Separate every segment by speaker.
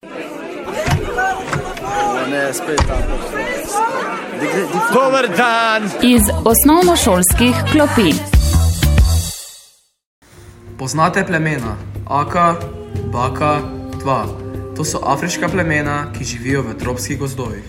Speaker 1: Dober dan!
Speaker 2: Iz osnovnošolskih klopi.
Speaker 3: Poznate plemena Aka, Baka, Tva. To so afriška plemena, ki živijo v tropskih gozdovih.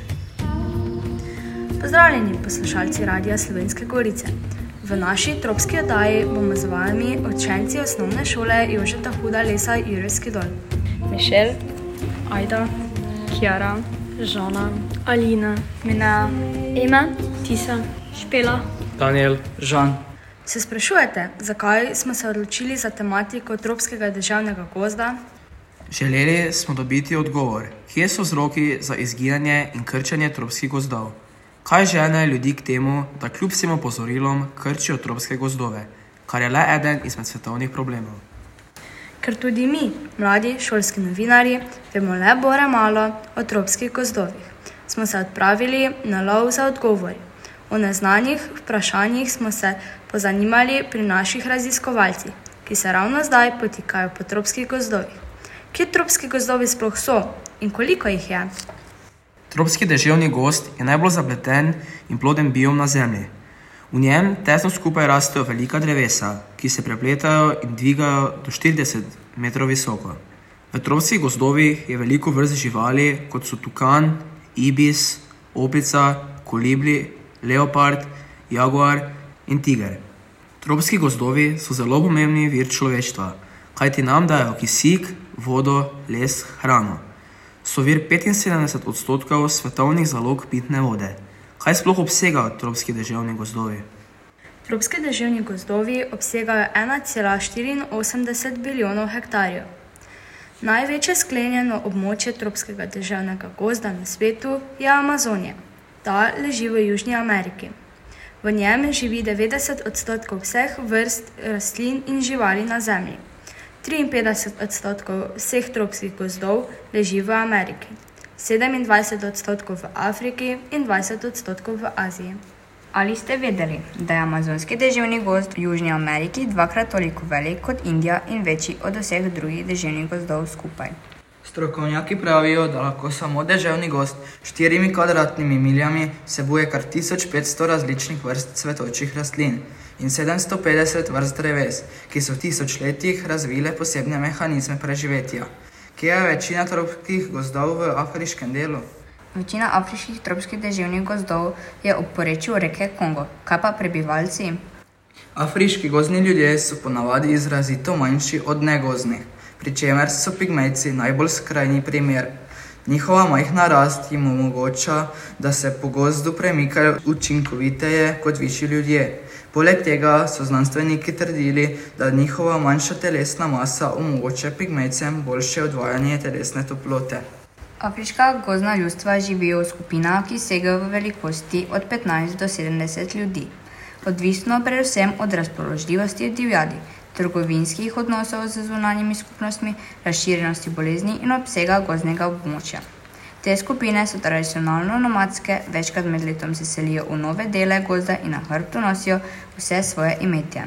Speaker 4: Pozdravljeni poslušalci Radia Slovenske Gorice. V naši tropski oddaji bomo z vami učenci osnovne šole Jožeta Huda Lesa Jurjevski dol.
Speaker 5: Mišel, Ajda, Kjara, Žana, Alina, Mina, Ema, Tisa, Špela,
Speaker 1: Daniel, Žan.
Speaker 4: Se sprašujete, zakaj smo se odločili za tematiko tropskega deževnega gozda?
Speaker 3: Želeli smo dobiti odgovor, kje so vzroki za izginjanje in krčenje tropskih gozdov. Kaj žene ljudi k temu, da kljub vsem opozorilom krčijo tropske gozdove, kar je le eden izmed svetovnih problemov.
Speaker 4: Ker tudi mi, mladi šolski novinarji, vemo le bore malo o tropskih gozdovih, smo se odpravili na lov za odgovori. O neznanih vprašanjih smo se pozanimali pri naših raziskovalcih, ki se ravno zdaj potikajo po tropskih gozdovih. Kje tropski gozdovi sploh so in koliko jih je?
Speaker 3: Tropski deževni gozd je najbolj zapleten in ploden biom na Zemlji. V njem tesno skupaj rastejo velika drevesa, ki se prepletajo in dvigajo do 40 metrov visoko. V tropskih gozdovih je veliko vrst živali, kot so tukan, ibis, opica, kolibri, leopard, jaguar in tiger. Tropski gozdovi so zelo pomembni vir človeštva, kajti nam dajo kisik, vodo, les, hrano. So vir 75% svetovnih zalog pitne vode. Kaj sploh obsegajo tropski deževni gozdovi?
Speaker 4: Tropski deževni gozdovi obsegajo 1,84 bilijonov hektarjev. Največje sklenjeno območje tropskega deževnega gozda na svetu je Amazonija. Ta leži v Južni Ameriki. V njem živi 90% vseh vrst rastlin in živali na Zemlji. 53% vseh tropskih gozdov leži v Ameriki, 27% v Afriki in 20% v Aziji.
Speaker 6: Ali ste vedeli, da je amazonski deževni gozd v Južni Ameriki dvakrat toliko velik kot Indija in večji od vseh drugih deževnih gozdov skupaj?
Speaker 7: Strokovnjaki pravijo, da lahko samo deževni gozd 4 kvadratnimi miljami vsebuje kar 1500 različnih vrst cvetočih rastlin in 750 vrst dreves, ki so v tisočletjih razvile posebne mehanizme preživetja. Kje je večina tropskih gozdov v afriškem delu?
Speaker 6: Večina afriških tropskih deževnih gozdov je ob porečju reke Kongo. Kaj pa prebivalci?
Speaker 7: Afriški gozdni ljudje so ponavadi izrazito manjši od negozdnih, pri čemer so pigmejci najbolj skrajni primer. Njihova majhna rast jim omogoča, da se po gozdu premikajo učinkoviteje kot višji ljudje. Poleg tega so znanstveniki trdili, da njihova manjša telesna masa omogoča pigmejcem boljše odvajanje telesne toplote.
Speaker 6: Afriška gozdna ljudstva živijo v skupinah, ki segajo v velikosti od 15 do 70 ljudi. Odvisno predvsem od razpoložljivosti divjadi, trgovinskih odnosov z zunanjimi skupnostmi, razširjenosti bolezni in obsega gozdnega območja. Te skupine so tradicionalno nomadske, večkrat med letom se selijo v nove dele gozda in na hrbtu nosijo vse svoje imetje.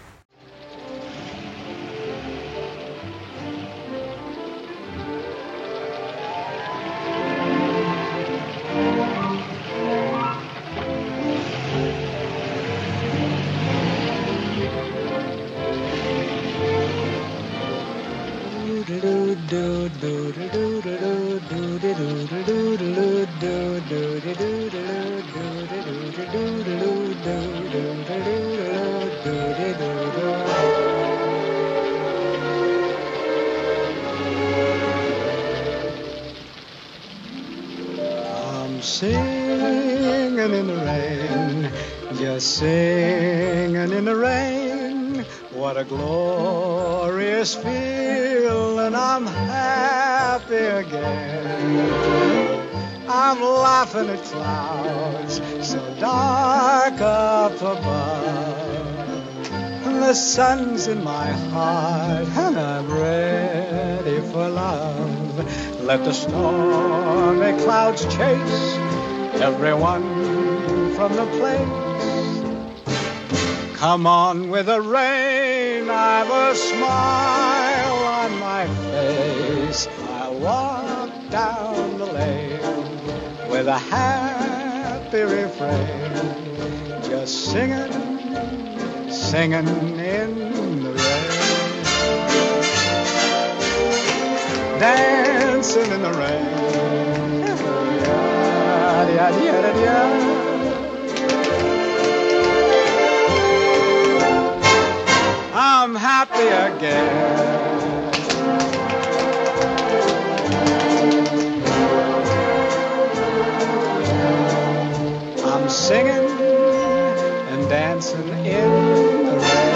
Speaker 8: I'm singing in the rain, just singing in the rain. What a glorious feeling, I'm happy again. I'm laughing at clouds so dark up above. The sun's in my heart and I'm ready for love. Let the stormy clouds chase everyone from the place. Come on with the rain, I've a smile on my face. I'll walk down the lane with a happy refrain, just singing, singing in the rain, dancing in the rain. I'm happy again. I'm singing and dancing in the rain.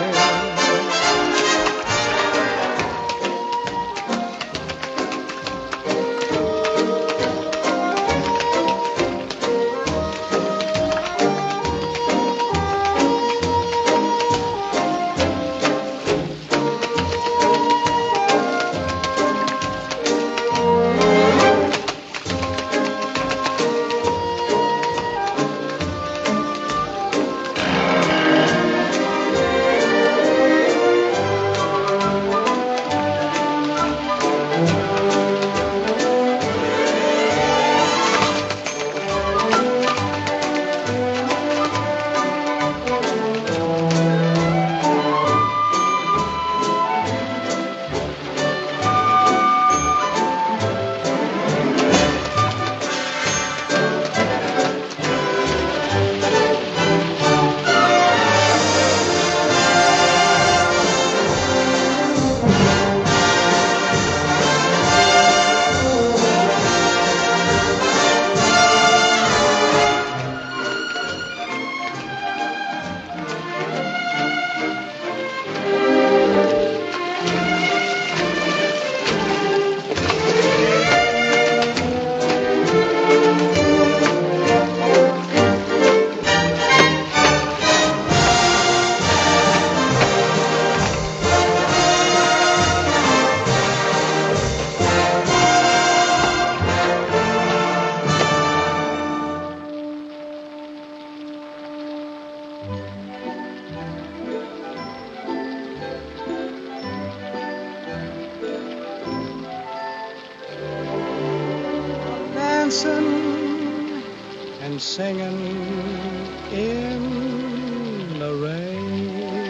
Speaker 8: Dancing and singing in the rain.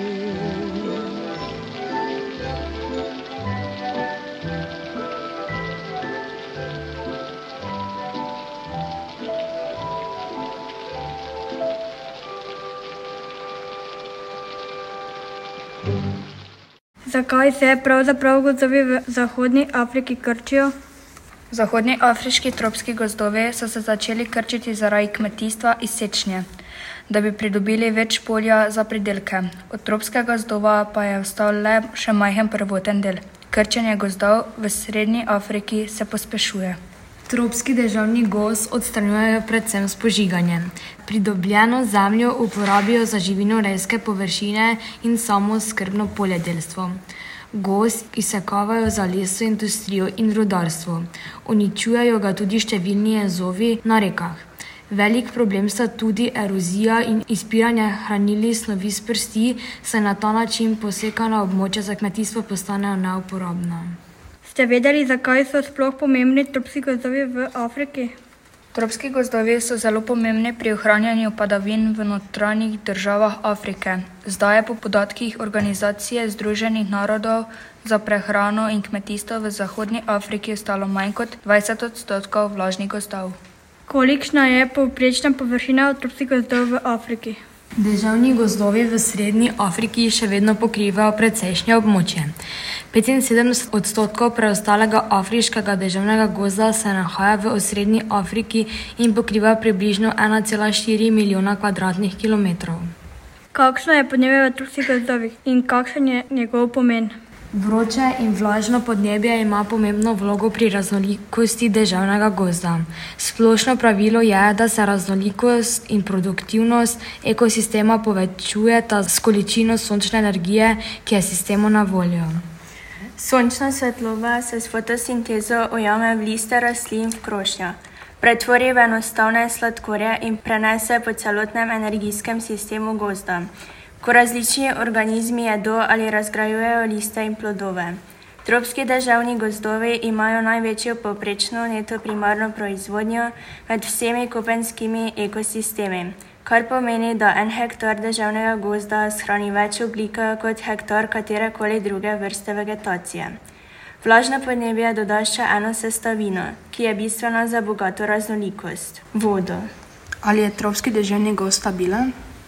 Speaker 5: Zakaj se pravzaprav gozdovi v Zahodni Afriki krčijo?
Speaker 6: Zahodni afriški tropski gozdovi so se začeli krčiti zaradi kmetijstva in sečnje, da bi pridobili več polja za pridelke. Od tropskega gozdova pa je ostal le še majhen prvoten del. Krčenje gozdov v Srednji Afriki se pospešuje.
Speaker 9: Tropski deževni gozd odstranjujejo predvsem s požiganjem. Pridobljeno zemljo uporabijo za živinorejske površine in samooskrbno poljedelstvo. Gozd izsekavajo za lesno industrijo in rudarstvo. Uničujejo ga tudi številni jezovi na rekah. Velik problem sta tudi erozija in izpiranje hranilnih snovi s prsti, saj na ta način posekana območja za kmetijstvo postanejo neuporabna.
Speaker 5: Ste vedeli, zakaj so sploh pomembni tropski gozdovi v Afriki?
Speaker 6: Tropski gozdovi so zelo pomembni pri ohranjanju padavin v notranjih državah Afrike. Zdaj je po podatkih Organizacije združenih narodov za prehrano in kmetijstvo v Zahodni Afriki ostalo manj kot 20% vlažnih gozdov.
Speaker 5: Kolikšna je povprečna površina tropskih gozdov v Afriki?
Speaker 9: Deževni gozdovi v Srednji Afriki še vedno pokrivajo precejšnje območje. 75% preostalega afriškega deževnega gozda se nahaja v osrednji Afriki in pokriva približno 1,4 milijona kvadratnih kilometrov.
Speaker 5: Kakšno je podnebje v tropskih gozdovih in kakšen je njegov pomen?
Speaker 9: Vroče in vlažno podnebje ima pomembno vlogo pri raznolikosti deževnega gozda. Splošno pravilo je, da se raznolikost in produktivnost ekosistema povečujeta s količino sončne energije, ki je sistemu na voljo.
Speaker 10: Sončna svetloba se s fotosintezo ujame v liste rastlin v krošnjah, pretvori v enostavne sladkorje in prenese po celotnem energijskem sistemu gozda, ko različni organizmi jedo ali razgrajujejo liste in plodove. Tropski deževni gozdovi imajo največjo povprečno neto primarno proizvodnjo med vsemi kopenskimi ekosistemi, kar pomeni, da 1 hektar deževnega gozda shrani več ogljika kot hektar katerekoli druge vrste vegetacije. Vlažno podnebje doda še eno sestavino, ki je bistvena za bogato raznolikost – vodo.
Speaker 4: Ali je tropski deževni gozd stabilen?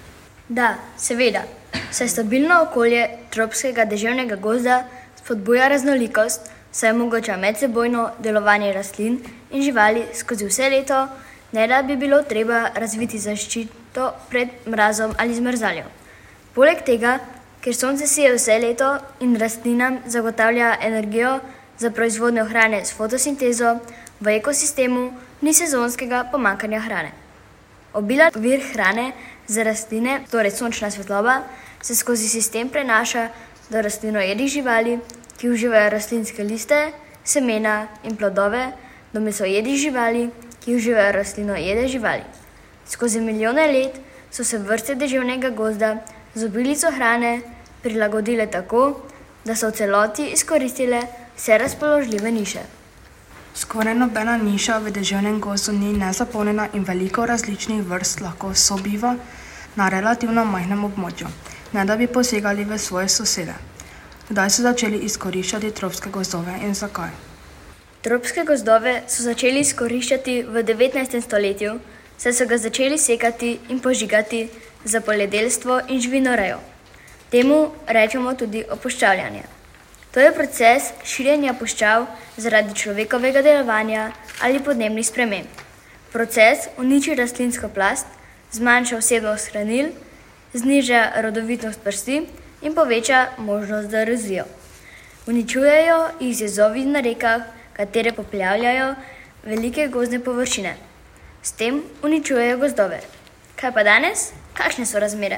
Speaker 11: Da, seveda. Saj stabilno okolje tropskega deževnega gozda spodbuja raznolikost, saj omogoča medsebojno delovanje rastlin in živali skozi vse leto, ne da bi bilo treba razviti zaščito pred mrazom ali zmrzaljo. Poleg tega, ker sonce sije vse leto in rastlinam zagotavlja energijo za proizvodnjo hrane s fotosintezo, v ekosistemu ni sezonskega pomanjkanja hrane. Obilen vir hrane za rastline, torej sončna svetloba, se skozi sistem prenaša do rastlinojedih živali, ki uživajo rastlinske liste, semena in plodove, do mesojedih živali, ki uživajo rastlinojede živali. Skozi milijone let so se vrste deževnega gozda z obilico hrane prilagodile tako, da so v celoti izkoristile vse razpoložljive niše.
Speaker 4: Skoraj nobena niša v deževnem gozdu ni nezapolnjena in veliko različnih vrst lahko sobiva na relativno majhnem območju, ne da bi posegali v svoje sosede. Kdaj so začeli izkoriščati tropske gozdove in zakaj?
Speaker 11: Tropske gozdove so začeli izkoriščati v 19. stoletju, saj so ga začeli sekati in požigati za poljedelstvo in živinorejo. Temu rečemo tudi opuščavljanje. To je proces širjenja puščav zaradi človekovega delovanja ali podnebnih sprememb. Proces uniči rastlinsko plast, zmanjša vsebnost hranil, zniža rodovitnost prsti in poveča možnost za erozijo. Uničujejo jih jezovi na rekah, katere poplavljajo velike gozdne površine. S tem uničujejo gozdove. Kaj pa danes? Kakšne so razmere?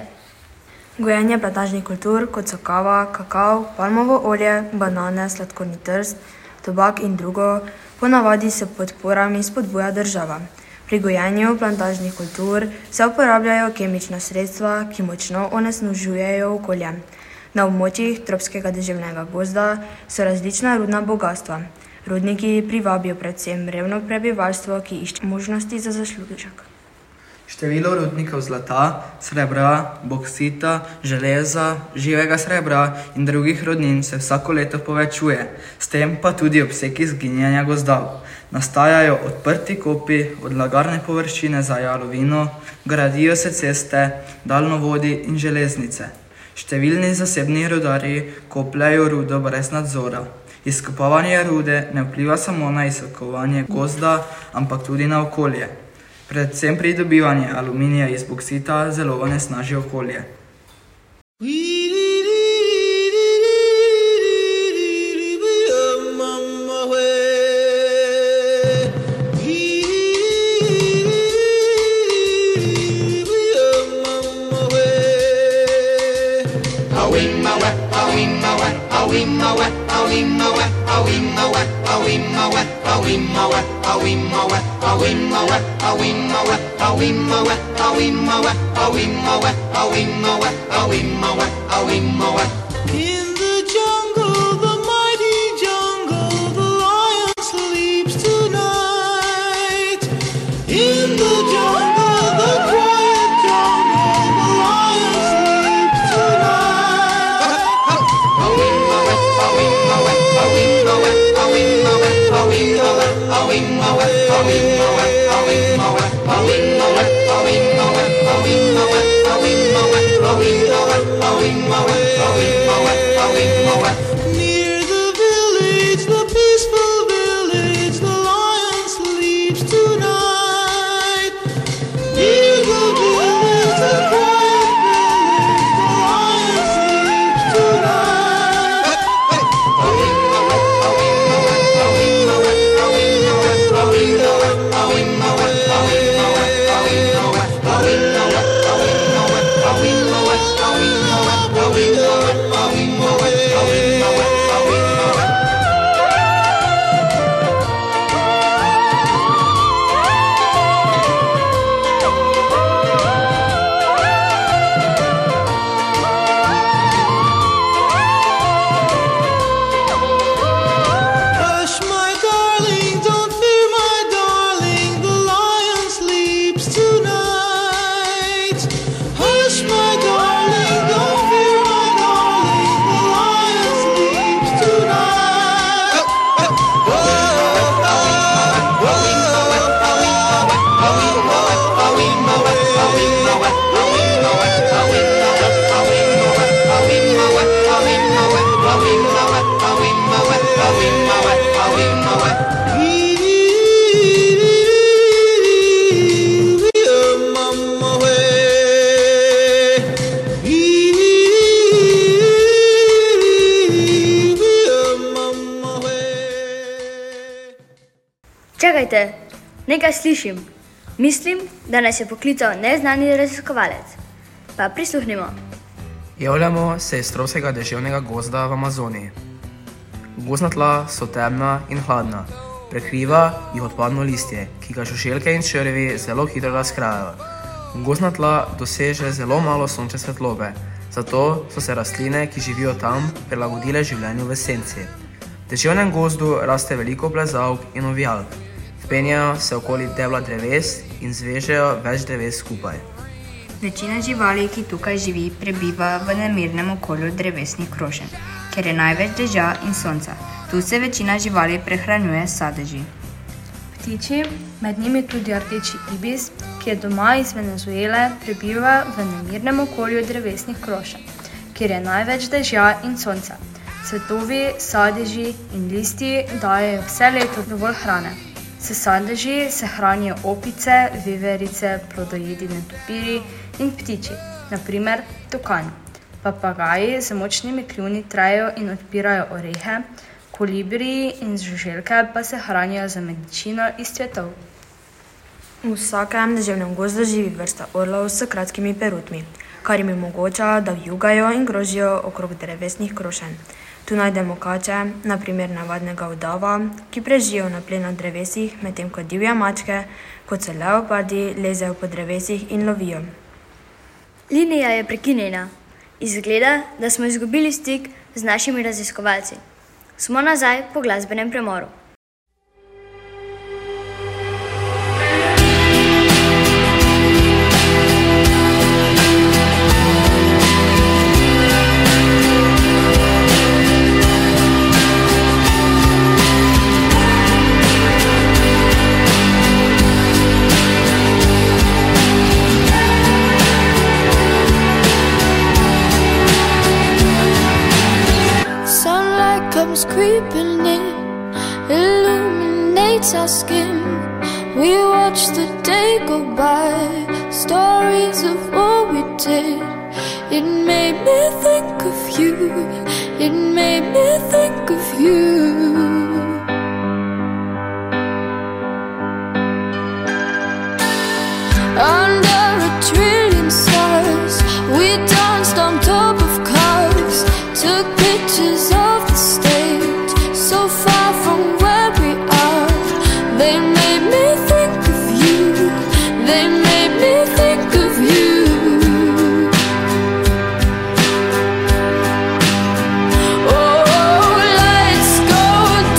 Speaker 12: Gojenje plantažnih kultur, kot so kava, kakao, palmovo olje, banane, sladkorni trst, tobak in drugo, ponavadi s podporami spodbuja država. Pri gojenju plantažnih kultur se uporabljajo kemična sredstva, ki močno onesnažujejo okolje. Na območjih tropskega deževnega gozda so različna rudna bogastva. Rudniki privabijo predvsem revno prebivalstvo, ki išče možnosti za zaslužek.
Speaker 7: Število rudnikov zlata, srebra, boksita, železa, živega srebra in drugih rudnin se vsako leto povečuje, s tem pa tudi obseg izginjanja gozdov. Nastajajo odprti kopi, odlagarne površine za jalovino, gradijo se ceste, daljnovodi in železnice. Številni zasebni rudarji kopljajo rudo brez nadzora. Izkopavanje rude ne vpliva samo na izsekovanje gozda, ampak tudi na okolje. Predvsem pridobivanje aluminija iz boksita zelo onesnaži okolje.
Speaker 13: In the jungle, the mighty jungle, the lion sleeps tonight. In the jungle, the quiet jungle, the lion sleeps tonight. Near the village, the peaceful village, the lion sleeps tonight. Near the village, the quiet village, the lion sleeps tonight.
Speaker 11: Čakajte, nekaj slišim. Mislim, da nas je poklical neznani raziskovalec. Pa prisluhnimo.
Speaker 3: Javljamo se iz tropskega deževnega gozda v Amazoniji. Gozdna tla so temna in hladna. Prekriva jih odpadno listje, ki ga žuželke in črvi zelo hitro razkrajajo. Gozdna tla doseže zelo malo sončne svetlobe, zato so se rastline, ki živijo tam, prilagodile življenju v senci. V deževnem gozdu raste veliko plezalk in ovijalk. Vpenjajo se okoli debla dreves in zvežejo več dreves skupaj.
Speaker 6: Večina živali, ki tukaj živi, prebiva v nemirnem okolju drevesnih krošenj, ker je največ dežja in sonca. Tu se večina živali prehranjuje s sadeži.
Speaker 4: Ptiči, med njimi tudi rdeči ibis, ki je doma iz Venezuele, prebiva v nemirnem okolju drevesnih krošenj, kjer je največ dežja in sonca. Cvetovi, sadeži in listi dajejo vse leto dovolj hrane. S sadeži se hranijo opice, veverice, plodojedni netopirji in ptiči, naprimer tukan. Papagaji z močnimi kljuni trejo in odpirajo orehe, kolibriji in žuželke pa se hranijo za medicino iz cvetov.
Speaker 12: V vsakem deževnem gozdu živi vrsta orlov s kratkimi perutmi, kar jim omogoča, da vjugajo in krožijo okrog drevesnih krošenj. Tu najdemo kače, naprimer navadnega udava, ki prežijo na plen na drevesih, medtem ko divje mačke, kot so leopardi, lezejo po drevesih in lovijo.
Speaker 11: Linija je prekinjena. Izgleda, da smo izgubili stik z našimi raziskovalci. Smo nazaj po glasbenem premoru.
Speaker 14: Comes creeping in, illuminates our skin. We watch the day go by, stories of what we did. It made me think of you, it made me think of you. Under a trillion stars, we danced on top of cars, took pictures of the stage, so far from where we are. They made me think of you, they made me think of you. Oh, lights go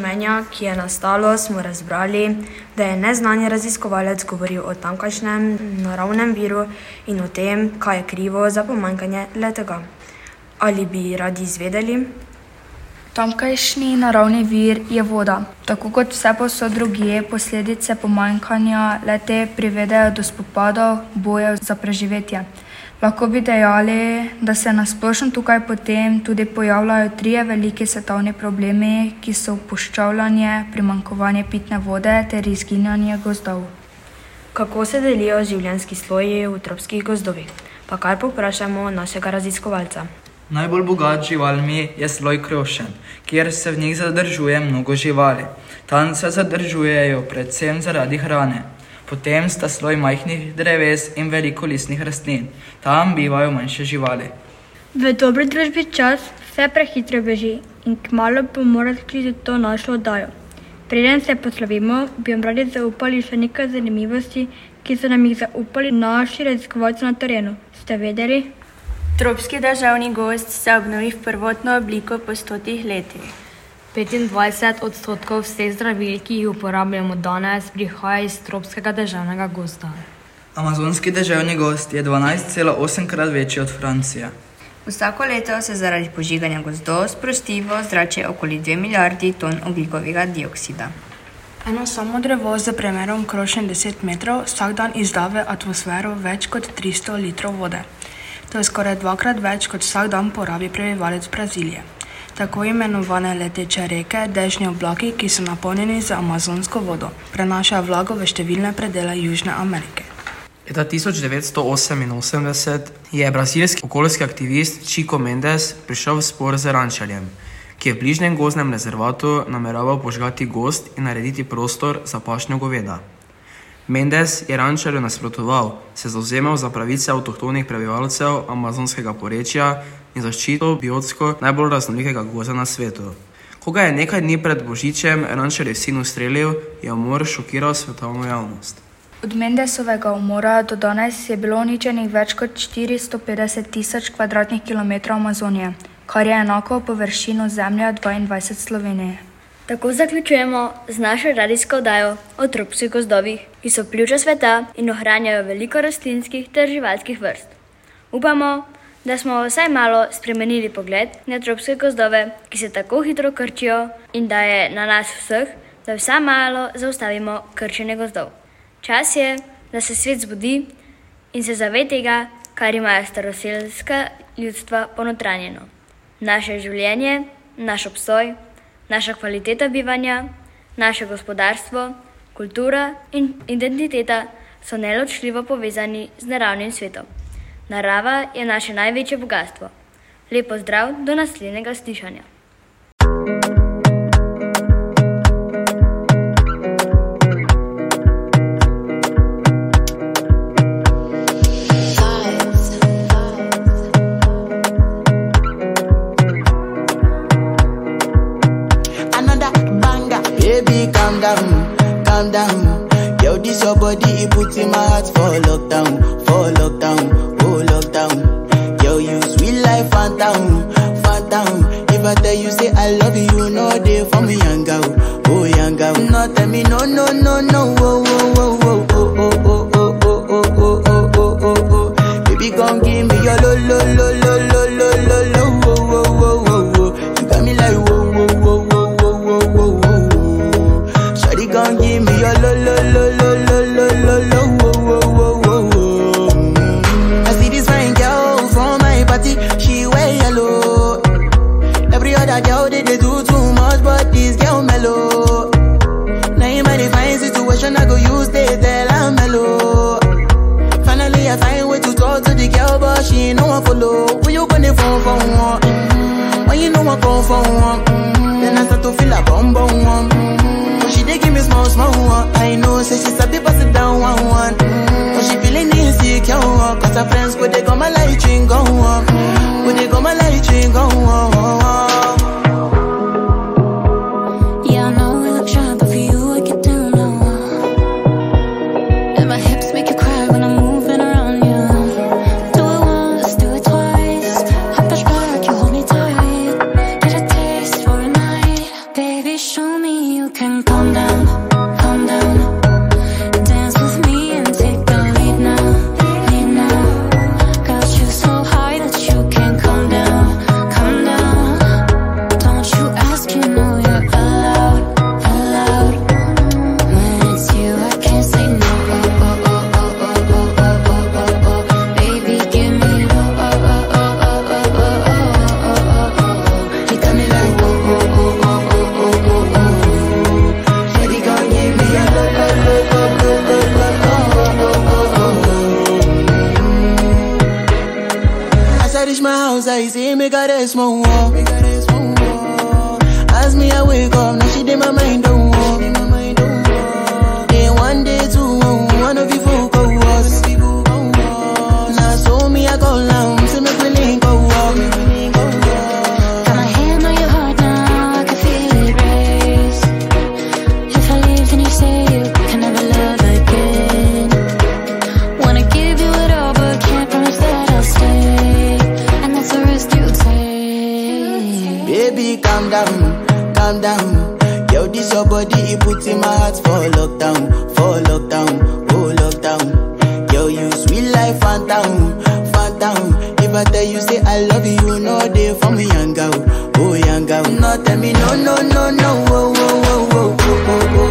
Speaker 12: mnenja, ki je nastalo, smo razbrali, da je neznani raziskovalec govoril o tamkajšnjem naravnem viru in o tem, kaj je krivo za pomanjkanje le-tega. Ali bi radi izvedeli?
Speaker 15: Tamkajšnji naravni vir je voda. Tako kot vse povsod drugje, posledice pomanjkanja le-te privedejo do spopadov, bojev za preživetje. Lahko bi dejali, da se na splošno tukaj potem tudi pojavljajo trije veliki svetovni problemi, ki so opuščavljanje, primanjkovanje pitne vode ter izginjanje gozdov.
Speaker 12: Kako se delijo življenjski sloji v tropskih gozdovih? Pa kar povprašamo našega raziskovalca.
Speaker 7: Najbolj bogat živalmi je sloj krošen, kjer se v njih zadržuje mnogo živali. Tam se zadržujejo predvsem zaradi hrane. Potem sta sloj majhnih dreves in velikolistnih rastlin. Tam bivajo manjše živali.
Speaker 5: V dobri družbi čas vse prehitro beži in kmalu bomo morali zaključiti to našo oddajo. Preden se poslovimo, bi vam radi zaupali še nekaj zanimivosti, ki so nam jih zaupali naši raziskovalci na terenu. Ste vedeli?
Speaker 10: Tropski deževni gozd se obnovi v prvotno obliko po 100 letih.
Speaker 9: 25% vseh zdravil, ki jih uporabljamo danes, prihaja iz tropskega deževnega gozda.
Speaker 7: Amazonski deževni gozd je 12,8-krat večji od Francije.
Speaker 6: Vsako leto se zaradi požiganja gozdov sprosti v ozračje okoli 2 milijardi ton ogljikovega dioksida.
Speaker 16: Eno samo drevo z premerom krošen 10 metrov vsak dan izda v atmosfero več kot 300 litrov vode. To je skoraj 2-krat več, kot vsak dan porabi prebivalec Brazilije. Tako imenovane leteče reke, dežni oblaki, ki so napolnjeni z amazonsko vodo, prenašajo vlago v številne predele Južne Amerike.
Speaker 3: Leta 1988 je brazilski okoljski aktivist Chico Mendes prišel v spor z rančarjem, ki je v bližnjem gozdnem rezervatu nameraval požgati gozd in narediti prostor za pašnjo goveda. Mendes je rančarju nasprotoval, se zavzemal za pravice avtohtonih prebivalcev amazonskega porečja in zaščito biotsko najbolj raznolikega gozda na svetu. Ko ga je nekaj dni pred božičem rančarjev sin ustrelil, je umor šokiral svetovno javnost.
Speaker 15: Od Mendesovega umora do danes je bilo uničenih več kot 450.000 kvadratnih kilometrov Amazonije, kar je enako površino zemlje 22 Slovenije.
Speaker 11: Tako zaključujemo z našo radijsko oddajo o tropskih gozdovih, ki so pljuča sveta in ohranjajo veliko rastlinskih ter živalskih vrst. Upamo, da smo vsaj malo spremenili pogled na tropske gozdove, ki se tako hitro krčijo, in da je na nas vseh, da vsaj malo zaustavimo krčenje gozdov. Čas je, da se svet zbudi in se zave tega, kar imajo staroselska ljudstva ponotranjeno. Naše življenje, naš obstoj, naša kvaliteta bivanja, naše gospodarstvo, kultura in identiteta so neločljivo povezani z naravnim svetom. Narava je naše največje bogastvo. Lep pozdrav do naslednjega slišanja.
Speaker 17: Calm down. Yo, this your body, it puts in my heart for lockdown, oh lockdown. Yo, you sweet life, phantom. If I tell you say I love you, no day for me, young girl. No, tell me no, oh. Baby, gon' give me your lo. You got me like whoa. Gon' give me your lo. I see this fine girl from my party, she wear yellow. Every other girl they do too much, but this girl mellow. Now in my fine situation, I go use they tell I'm mellow. Finally I find way to talk to the girl, but she ain't no one follow. Who you gonna phone for one? When you know I come for one, then I start to feel a bum. She dey give me small one. I know, say she's a bit pass it down one. But she feeling insecure, cause her friends go they go my light ring go on.
Speaker 14: Yeah, I know we look shy, but for you I get down low. And my hips make you cry when I'm moving around you. Do it once, do it twice. I push back, you hold me tight. Get a taste for a night. Baby, show me
Speaker 17: outside, say make her rest more. As me I wake up, now she did my mind don't walk. Day one, day two, one of you folk go us. Now so me I go down, say make we link go walk.
Speaker 14: Got my hand on your heart now, I can feel it race. If I leave, then you say you can never love again. Wanna give you it all, but can't promise that I'll stay. And that's the risk you take.
Speaker 17: Baby, calm down, calm down. Yo, this your body, it puts in my heart for lockdown, oh lockdown. Yo, you sweet life, phantom, phantom. If I tell you say I love you, you know they for me young girl, oh young girl. No tell me no, no, no, no, oh, oh, oh, oh, oh, oh, oh.